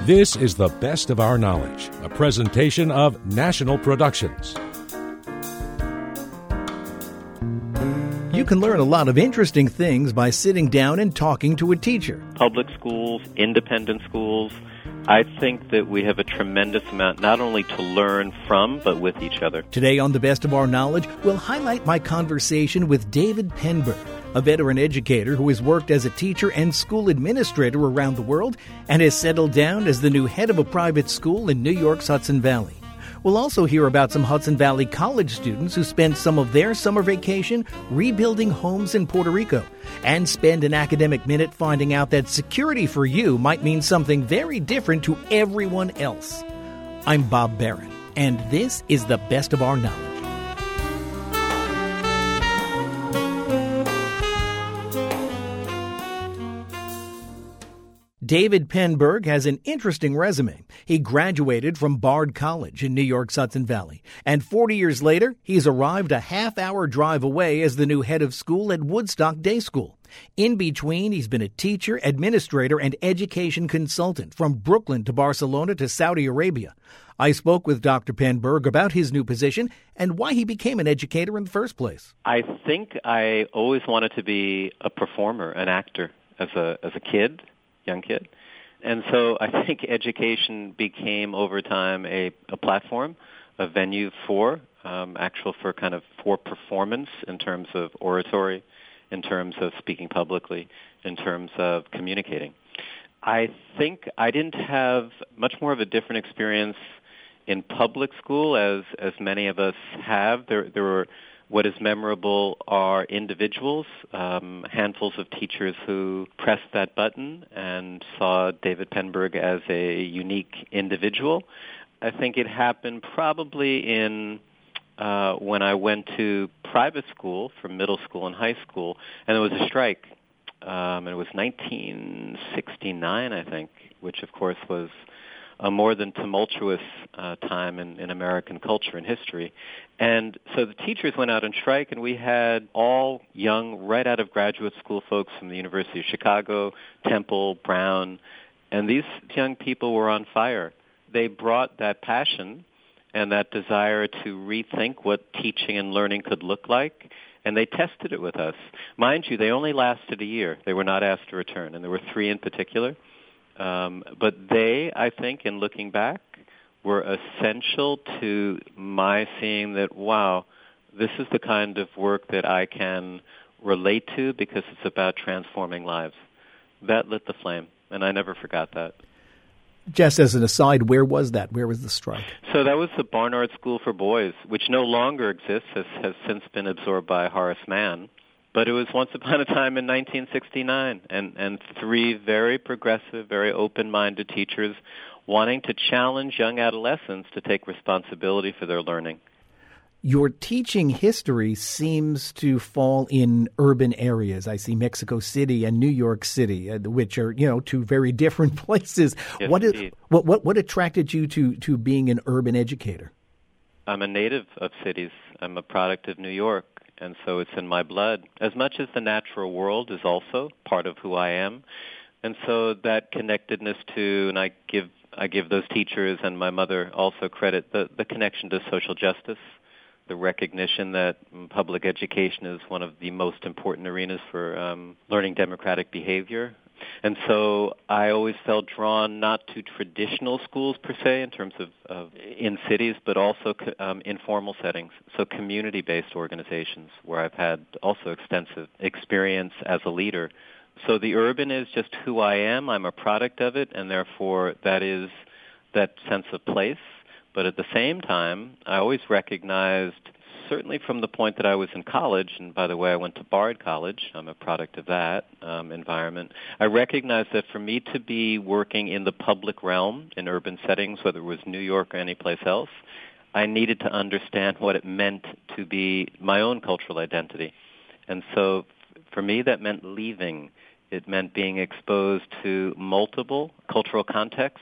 This is The Best of Our Knowledge, a presentation of National Productions. You can learn a lot of interesting things by sitting down and talking to a teacher. Public schools, independent schools, I think that we have a tremendous amount not only to learn from, but with each other. Today on The Best of Our Knowledge, we'll highlight my conversation with David Penberg, a veteran educator who has worked as a teacher and school administrator around the world and has settled down as the new head of a private school in New York's Hudson Valley. We'll also hear about some Hudson Valley College students who spent some of their summer vacation rebuilding homes in Puerto Rico, and spend an academic minute finding out that security for you might mean something very different to everyone else. I'm Bob Barron, and this is The Best of Our Knowledge. David Penberg has an interesting resume. He graduated from Bard College in New York's Hudson Valley, and 40 years later, he's arrived a half-hour drive away as the new head of school at Woodstock Day School. In between, he's been a teacher, administrator, and education consultant from Brooklyn to Barcelona to Saudi Arabia. I spoke with Dr. Penberg about his new position and why he became an educator in the first place. I think I always wanted to be a performer, an actor, as a kid. Young kid. And so I think education became over time a platform, a venue for performance in terms of oratory, in terms of speaking publicly, in terms of communicating. I think I didn't have much more of a different experience in public school as many of us have. There were what is memorable are individuals, handfuls of teachers who pressed that button and saw David Penberg as a unique individual. I think it happened probably when I went to private school for middle school and high school, and there was a strike. And it was 1969, I think, which of course was a more than tumultuous time in American culture and history. And so the teachers went out on strike, and we had all young, right out of graduate school folks from the University of Chicago, Temple, Brown, and these young people were on fire. They brought that passion and that desire to rethink what teaching and learning could look like, and they tested it with us. Mind you, they only lasted a year. They were not asked to return, and there were 3 in particular. But they, I think, in looking back, were essential to my seeing that, wow, this is the kind of work that I can relate to because it's about transforming lives. That lit the flame, and I never forgot that. Just as an aside, where was that? Where was the strike? So that was the Barnard School for Boys, which no longer exists, has since been absorbed by Horace Mann. But it was once upon a time in 1969, and 3 very progressive, very open-minded teachers wanting to challenge young adolescents to take responsibility for their learning. Your teaching history seems to fall in urban areas. I see Mexico City and New York City, which are, 2 very different places. Yes, What attracted you to being an urban educator? I'm a native of cities. I'm a product of New York. And so it's in my blood, as much as the natural world is also part of who I am. And so that connectedness to, and I give those teachers and my mother also credit, the connection to social justice, the recognition that public education is one of the most important arenas for learning democratic behavior. And so I always felt drawn not to traditional schools per se in terms of in cities, but also informal settings, so community-based organizations where I've had also extensive experience as a leader. So the urban is just who I am. I'm a product of it, and therefore that is that sense of place. But at the same time, I always recognized, certainly from the point that I was in college, and by the way, I went to Bard College. I'm a product of that environment. I recognized that for me to be working in the public realm in urban settings, whether it was New York or any place else, I needed to understand what it meant to be my own cultural identity. And so for me, that meant leaving. It meant being exposed to multiple cultural contexts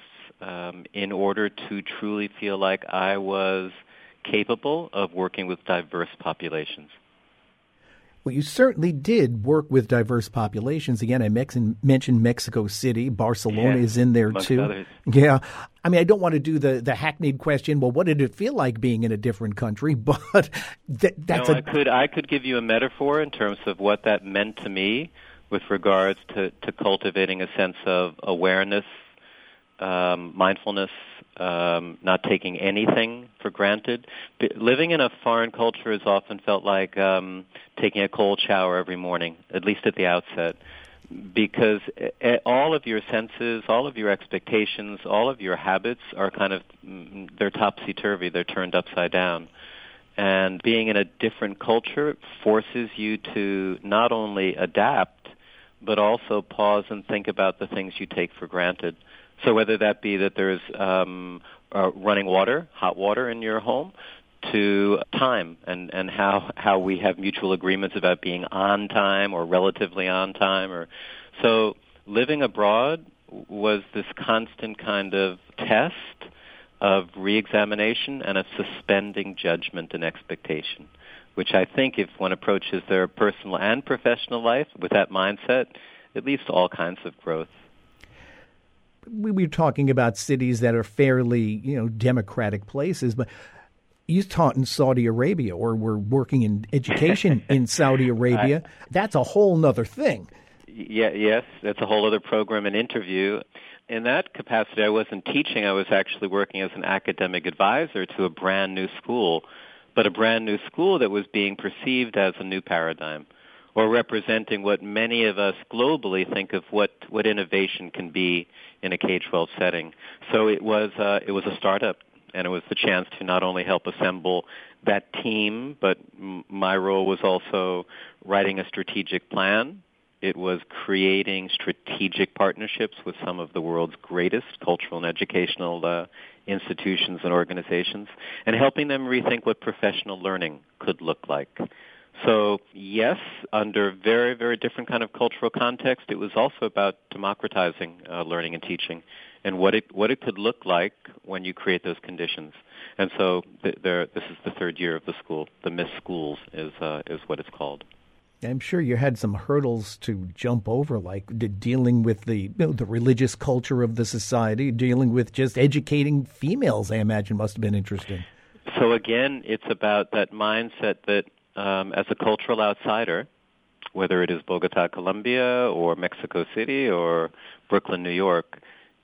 in order to truly feel like I was capable of working with diverse populations. Well, you certainly did work with diverse populations. Again, I mentioned Mexico City. Barcelona is in there, too. Others. Yeah. I mean, I don't want to do the hackneyed question, well, what did it feel like being in a different country? But that's I could give you a metaphor in terms of what that meant to me with regards to cultivating a sense of awareness, mindfulness, not taking anything for granted. Living in a foreign culture has often felt like taking a cold shower every morning, at least at the outset, because all of your senses, all of your expectations, all of your habits are they're topsy-turvy, they're turned upside down. And being in a different culture forces you to not only adapt, but also pause and think about the things you take for granted. So whether that be that there's running water, hot water in your home, to time and how we have mutual agreements about being on time or relatively on time. So living abroad was this constant kind of test of reexamination and of suspending judgment and expectation, which I think if one approaches their personal and professional life with that mindset, it leads to all kinds of growth. We were talking about cities that are fairly, democratic places, but you taught in Saudi Arabia or were working in education in Saudi Arabia. That's a whole nother thing. Yes, that's a whole other program and interview. In that capacity, I wasn't teaching. I was actually working as an academic advisor to a brand new school, but a brand new school that was being perceived as a new paradigm, or representing what many of us globally think of what innovation can be in a K-12 setting. So it was a startup, and it was the chance to not only help assemble that team, but my role was also writing a strategic plan. It was creating strategic partnerships with some of the world's greatest cultural and educational institutions and organizations, and helping them rethink what professional learning could look like. So, yes, under very, very different kind of cultural context, it was also about democratizing learning and teaching and what it could look like when you create those conditions. And so this is the third year of the school. The Miss Schools is what it's called. I'm sure you had some hurdles to jump over, like dealing with the religious culture of the society, dealing with just educating females, I imagine must have been interesting. So again, it's about that mindset that as a cultural outsider, whether it is Bogota, Colombia, or Mexico City, or Brooklyn, New York,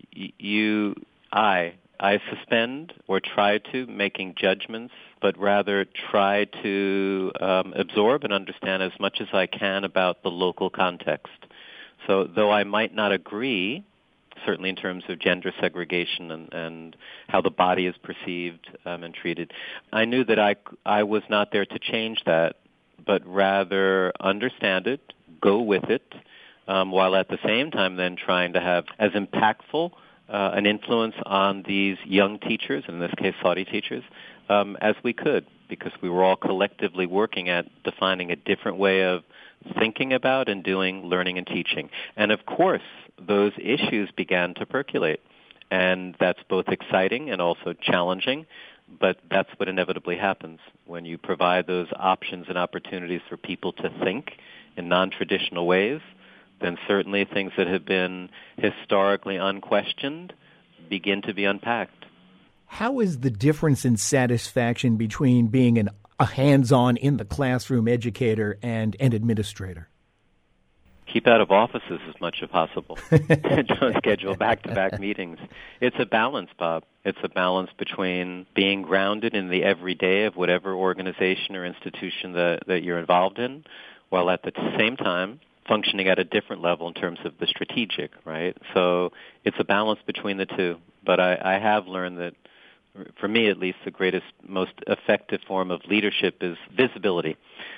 I suspend or try to making judgments, but rather try to absorb and understand as much as I can about the local context. So though I might not agree, certainly in terms of gender segregation and how the body is perceived and treated, I knew that I was not there to change that, but rather understand it, go with it, while at the same time then trying to have as impactful an influence on these young teachers, in this case Saudi teachers, as we could, because we were all collectively working at defining a different way of thinking about and doing learning and teaching. And of course, those issues began to percolate. And that's both exciting and also challenging, but that's what inevitably happens when you provide those options and opportunities for people to think in non-traditional ways. Then certainly things that have been historically unquestioned begin to be unpacked. How is the difference in satisfaction between being a hands-on in the classroom educator and an administrator? Keep out of offices as much as possible. Don't schedule back-to-back meetings. It's a balance, Bob. It's a balance between being grounded in the everyday of whatever organization or institution that you're involved in, while at the same time functioning at a different level in terms of the strategic, right? So it's a balance between the two. But I have learned that, for me at least, the greatest, most effective form of leadership is visibility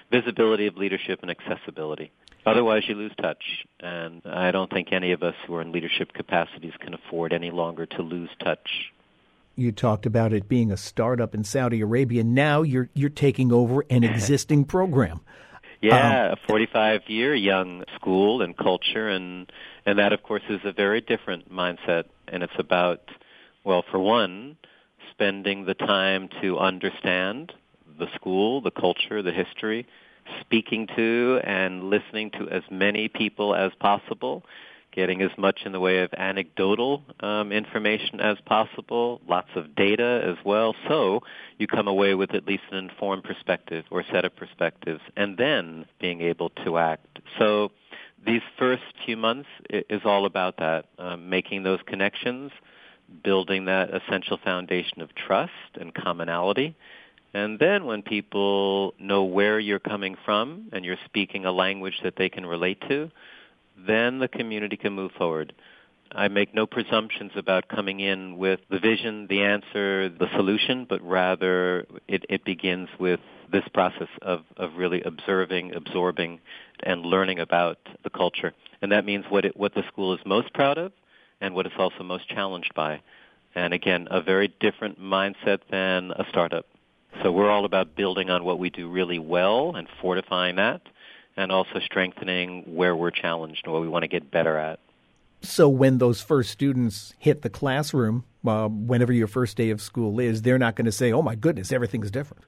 of leadership and accessibility. Otherwise, you lose touch, and I don't think any of us who are in leadership capacities can afford any longer to lose touch. You talked about it being a startup in Saudi Arabia. Now you're taking over an existing program. Yeah, a 45-year young school and culture, and that, of course, is a very different mindset. And it's about, well, for one, spending the time to understand the school, the culture, the history, speaking to and listening to as many people as possible, getting as much in the way of anecdotal information as possible, lots of data as well, so you come away with at least an informed perspective or set of perspectives, and then being able to act. So these first few months is all about that, making those connections, building that essential foundation of trust and commonality. And then when people know where you're coming from and you're speaking a language that they can relate to, then the community can move forward. I make no presumptions about coming in with the vision, the answer, the solution, but rather it begins with this process of really observing, absorbing, and learning about the culture. And that means what the school is most proud of and what it's also most challenged by. And again, a very different mindset than a startup. So we're all about building on what we do really well and fortifying that, and also strengthening where we're challenged and what we want to get better at. So when those first students hit the classroom, whenever your first day of school is, they're not going to say, oh, my goodness, everything's different.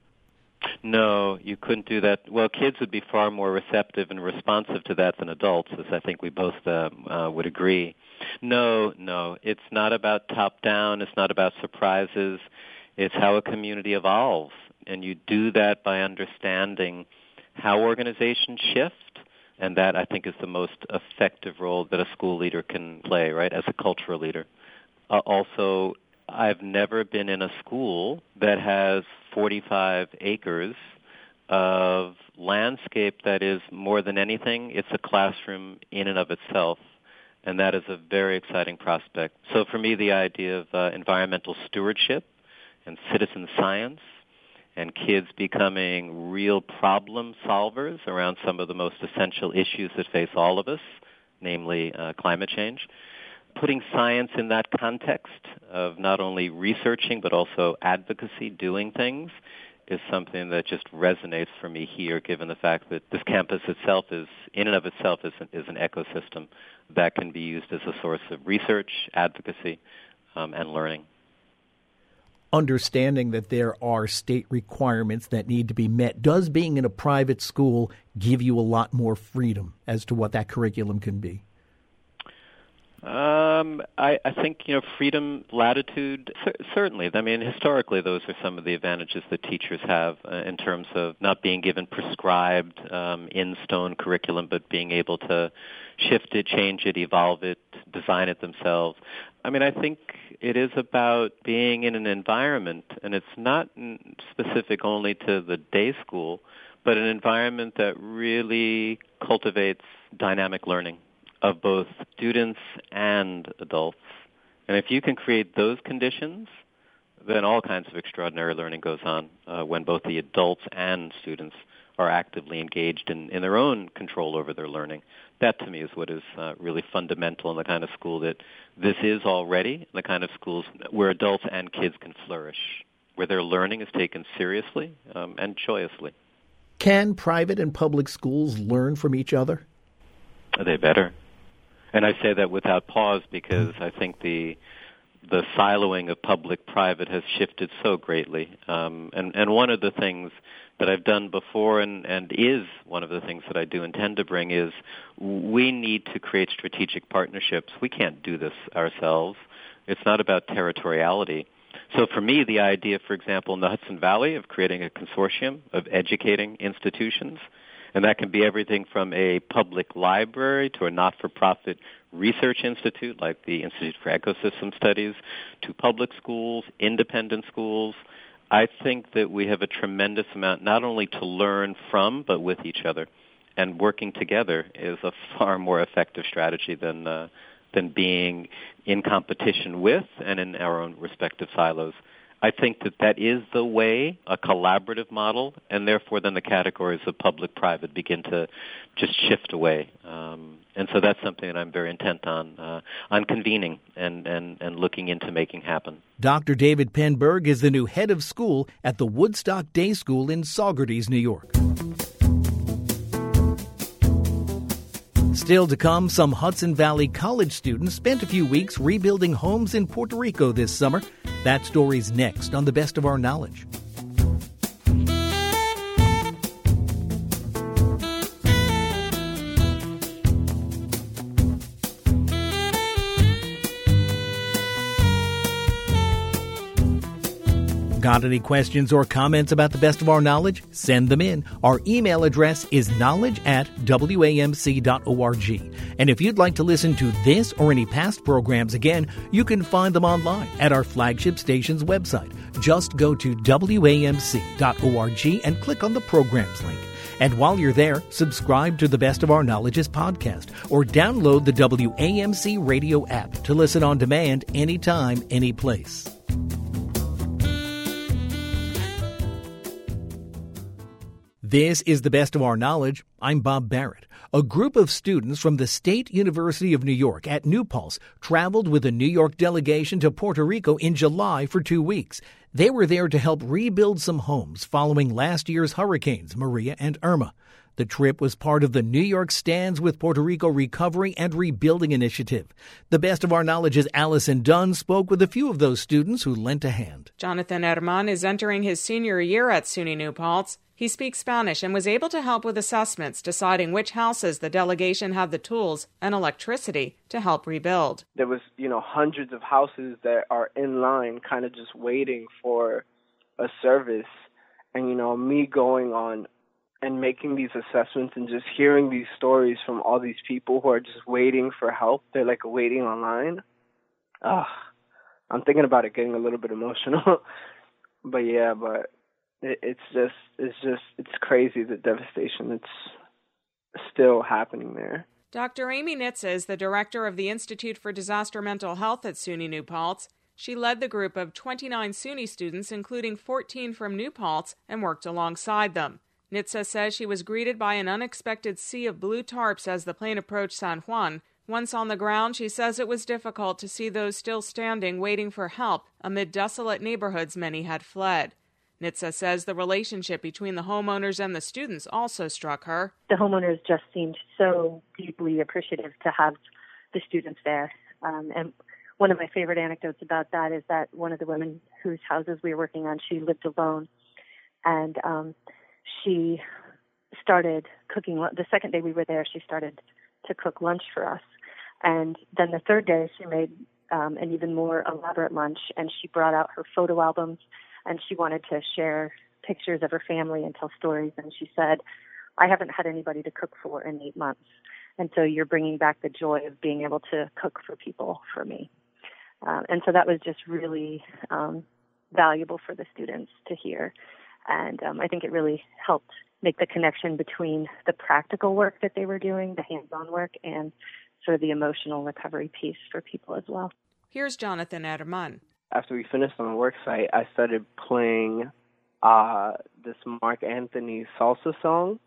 No, you couldn't do that. Well, kids would be far more receptive and responsive to that than adults, as I think we both would agree. No, it's not about top-down. It's not about surprises. It's how a community evolves, and you do that by understanding how organizations shift, and that, I think, is the most effective role that a school leader can play, right, as a cultural leader. Also, I've never been in a school that has 45 acres of landscape that is, more than anything, it's a classroom in and of itself, and that is a very exciting prospect. So for me, the idea of environmental stewardship and citizen science and kids becoming real problem solvers around some of the most essential issues that face all of us, namely climate change. Putting science in that context of not only researching but also advocacy, doing things, is something that just resonates for me here, given the fact that this campus itself is, in and of itself, is an ecosystem that can be used as a source of research, advocacy, and learning. Understanding that there are state requirements that need to be met, does being in a private school give you a lot more freedom as to what that curriculum can be? I think, freedom, latitude, certainly. I mean, historically, those are some of the advantages that teachers have in terms of not being given prescribed, in-stone curriculum, but being able to shift it, change it, evolve it, design it themselves. I mean, I think it is about being in an environment, and it's not specific only to the day school, but an environment that really cultivates dynamic learning of both students and adults. And if you can create those conditions, then all kinds of extraordinary learning goes on when both the adults and students are actively engaged in their own control over their learning. That, to me, is what is really fundamental in the kind of school that this is already, the kind of schools where adults and kids can flourish, where their learning is taken seriously and joyously. Can private and public schools learn from each other? They better. And I say that without pause because I think the siloing of public-private has shifted so greatly. And one of the things that I've done before and is one of the things that I do intend to bring is we need to create strategic partnerships. We can't do this ourselves. It's not about territoriality. So for me, the idea, for example, in the Hudson Valley of creating a consortium of educating institutions, and that can be everything from a public library to a not-for-profit research institute like the Institute for Ecosystem Studies, to public schools, independent schools. I think that we have a tremendous amount not only to learn from, but with each other. And working together is a far more effective strategy than being in competition with and in our own respective silos. I think that is the way, a collaborative model, and therefore then the categories of public-private begin to just shift away. And so that's something that I'm very intent on convening and looking into making happen. Dr. David Penberg is the new head of school at the Woodstock Day School in Saugerties, New York. Still to come, some Hudson Valley College students spent a few weeks rebuilding homes in Puerto Rico this summer. That story's next on The Best of Our Knowledge. Got any questions or comments about the best of our knowledge? Send them in. Our email address is knowledge@wamc.org. And if you'd like to listen to this or any past programs again, you can find them online at our flagship station's website. Just go to wamc.org and click on the programs link. And while you're there, subscribe to the Best of Our Knowledge's podcast or download the WAMC radio app to listen on demand anytime, any place. This is the Best of Our Knowledge. I'm Bob Barrett. A group of students from the State University of New York at New Paltz traveled with a New York delegation to Puerto Rico in July for 2 weeks. They were there to help rebuild some homes following last year's hurricanes, Maria and Irma. The trip was part of the New York Stands with Puerto Rico Recovery and Rebuilding Initiative. The Best of Our Knowledge's Allison Dunn spoke with a few of those students who lent a hand. Jonathan Herman is entering his senior year at SUNY New Paltz. He speaks Spanish and was able to help with assessments, deciding which houses the delegation had the tools and electricity to help rebuild. There was, hundreds of houses that are in line kind of just waiting for a service. And, me going on and making these assessments and just hearing these stories from all these people who are just waiting for help. They're like waiting online. I'm thinking about it getting a little bit emotional. But it's crazy, the devastation that's still happening there. Dr. Amy Nitze is the director of the Institute for Disaster Mental Health at SUNY New Paltz. She led the group of 29 SUNY students, including 14 from New Paltz, and worked alongside them. Nitze says she was greeted by an unexpected sea of blue tarps as the plane approached San Juan. Once on the ground, she says it was difficult to see those still standing waiting for help amid desolate neighborhoods many had fled. Nitze says the relationship between the homeowners and the students also struck her. The homeowners just seemed so deeply appreciative to have the students there. And one of my favorite anecdotes about that is that one of the women whose houses we were working on, she lived alone. And she started cooking. The second day we were there, she started to cook lunch for us. And then the third day, she made an even more elaborate lunch, and she brought out her photo albums, and she wanted to share pictures of her family and tell stories. And she said, I haven't had anybody to cook for in 8 months. And so you're bringing back the joy of being able to cook for people for me. And so that was just really valuable for the students to hear. And I think it really helped make the connection between the practical work that they were doing, the hands-on work, and sort of the emotional recovery piece for people as well. Here's Jonathan Herman. After we finished on the work site, I started playing this Mark Anthony salsa song.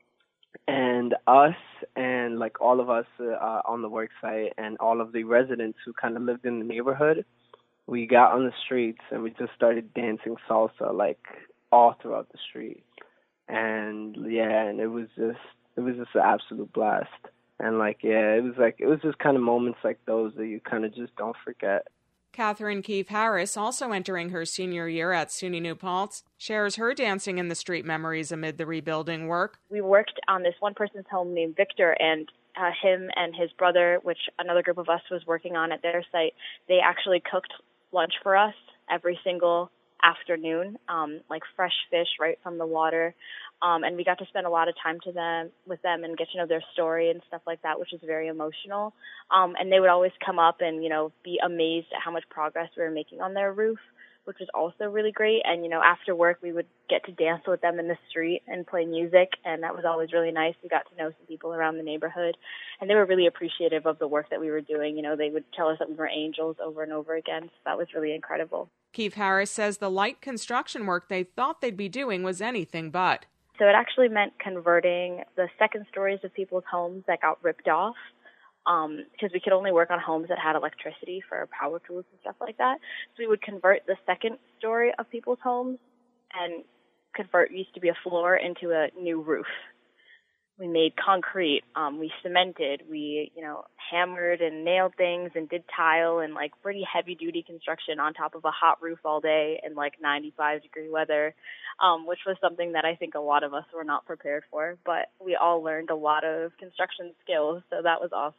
And us and like all of us on the work site and all of the residents who kind of lived in the neighborhood, we got on the streets and we just started dancing salsa like all throughout the street. And and it was just an absolute blast. And it was just kind of moments like those that you kind of just don't forget. Catherine Keefe Harris, also entering her senior year at SUNY New Paltz, shares her dancing in the street memories amid the rebuilding work. We worked on this one person's home named Victor, and him and his brother, which another group of us was working on at their site, they actually cooked lunch for us every single afternoon, like fresh fish right from the water. And we got to spend a lot of time with them and get to know their story and stuff like that, which was very emotional. And they would always come up and, be amazed at how much progress we were making on their roof, which was also really great. And, after work, we would get to dance with them in the street and play music, and that was always really nice. We got to know some people around the neighborhood, and they were really appreciative of the work that we were doing. They would tell us that we were angels over and over again, so that was really incredible. Keefe Harris says the light construction work they thought they'd be doing was anything but. So it actually meant converting the second stories of people's homes that got ripped off, because we could only work on homes that had electricity for our power tools and stuff like that. So we would convert the second story of people's homes and convert what used to be a floor into a new roof. We made concrete, we cemented, we, hammered and nailed things and did tile and pretty heavy duty construction on top of a hot roof all day in 95-degree weather, which was something that I think a lot of us were not prepared for. But we all learned a lot of construction skills, so that was awesome.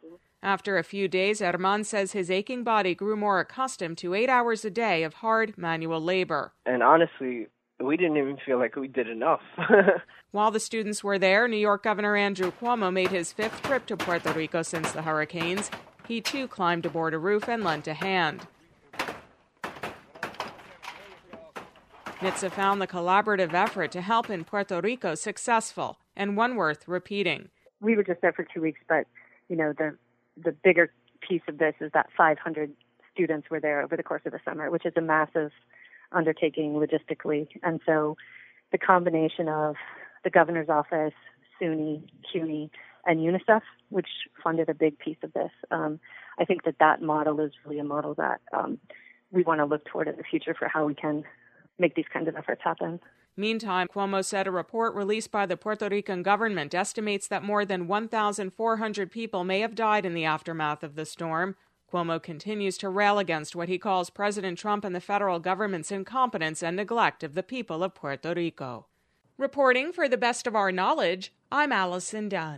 After a few days, Herman says his aching body grew more accustomed to 8 hours a day of hard manual labor. And honestly, we didn't even feel like we did enough. While the students were there, New York Governor Andrew Cuomo made his 5th trip to Puerto Rico since the hurricanes. He, too, climbed aboard a roof and lent a hand. NHTSA found the collaborative effort to help in Puerto Rico successful and one worth repeating. We were just there for 2 weeks, but, the bigger piece of this is that 500 students were there over the course of the summer, which is a massive undertaking logistically. And so the combination of the governor's office, SUNY, CUNY, and UNICEF, which funded a big piece of this, I think that model is really a model that we want to look toward in the future for how we can make these kinds of efforts happen. Meantime, Cuomo said a report released by the Puerto Rican government estimates that more than 1,400 people may have died in the aftermath of the storm. Cuomo continues to rail against what he calls President Trump and the federal government's incompetence and neglect of the people of Puerto Rico. Reporting for the Best of Our Knowledge, I'm Allison Dunn.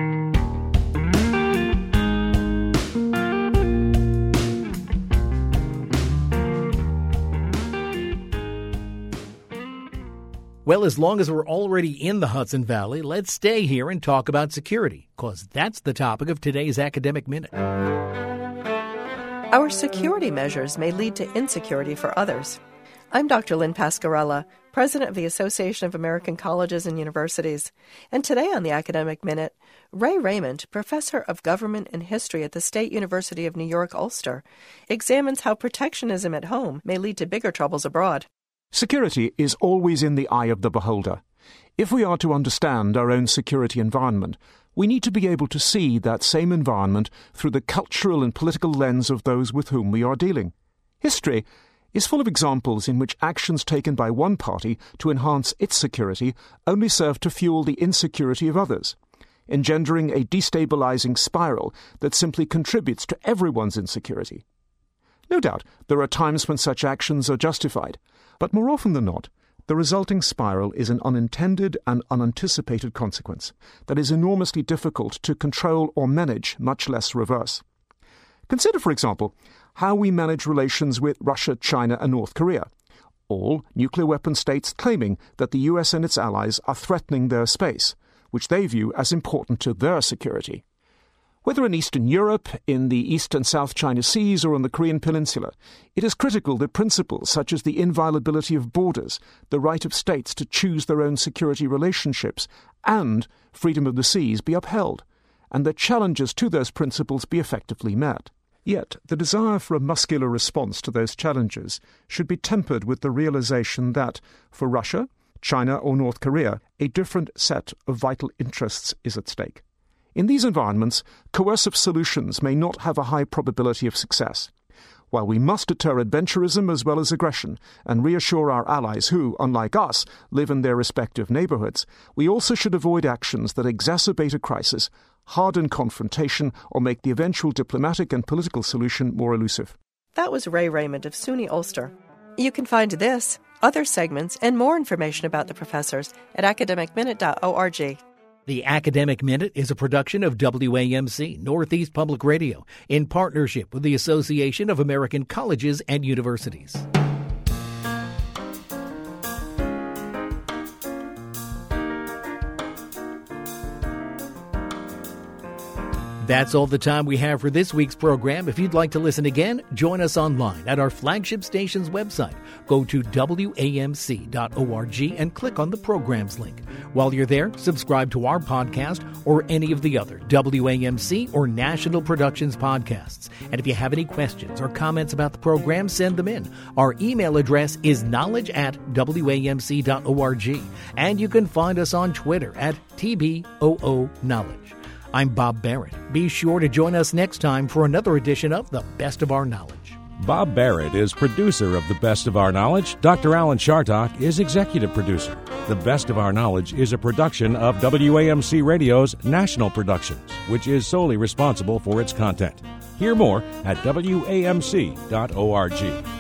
Well, as long as we're already in the Hudson Valley, let's stay here and talk about security, because that's the topic of today's Academic Minute. Our security measures may lead to insecurity for others. I'm Dr. Lynn Pascarella, president of the Association of American Colleges and Universities. And today on the Academic Minute, Ray Raymond, professor of government and history at the State University of New York, Ulster, examines how protectionism at home may lead to bigger troubles abroad. Security is always in the eye of the beholder. If we are to understand our own security environment, we need to be able to see that same environment through the cultural and political lens of those with whom we are dealing. History is full of examples in which actions taken by one party to enhance its security only serve to fuel the insecurity of others, engendering a destabilizing spiral that simply contributes to everyone's insecurity. No doubt, there are times when such actions are justified, but more often than not, the resulting spiral is an unintended and unanticipated consequence that is enormously difficult to control or manage, much less reverse. Consider, for example, how we manage relations with Russia, China, and North Korea, all nuclear weapon states claiming that the US and its allies are threatening their space, which they view as important to their security. Whether in Eastern Europe, in the East and South China Seas, or on the Korean Peninsula, it is critical that principles such as the inviolability of borders, the right of states to choose their own security relationships, and freedom of the seas be upheld, and that challenges to those principles be effectively met. Yet, the desire for a muscular response to those challenges should be tempered with the realization that, for Russia, China, or North Korea, a different set of vital interests is at stake. In these environments, coercive solutions may not have a high probability of success. While we must deter adventurism as well as aggression and reassure our allies who, unlike us, live in their respective neighborhoods, we also should avoid actions that exacerbate a crisis, harden confrontation, or make the eventual diplomatic and political solution more elusive. That was Ray Raymond of SUNY Ulster. You can find this, other segments, and more information about the professors at academicminute.org. The Academic Minute is a production of WAMC, Northeast Public Radio, in partnership with the Association of American Colleges and Universities. That's all the time we have for this week's program. If you'd like to listen again, join us online at our flagship station's website. Go to WAMC.org and click on the programs link. While you're there, subscribe to our podcast or any of the other WAMC or National Productions podcasts. And if you have any questions or comments about the program, send them in. Our email address is knowledge@WAMC.org. And you can find us on Twitter at TBOO Knowledge. I'm Bob Barrett. Be sure to join us next time for another edition of The Best of Our Knowledge. Bob Barrett is producer of The Best of Our Knowledge. Dr. Alan Chartock is executive producer. The Best of Our Knowledge is a production of WAMC Radio's National Productions, which is solely responsible for its content. Hear more at WAMC.org.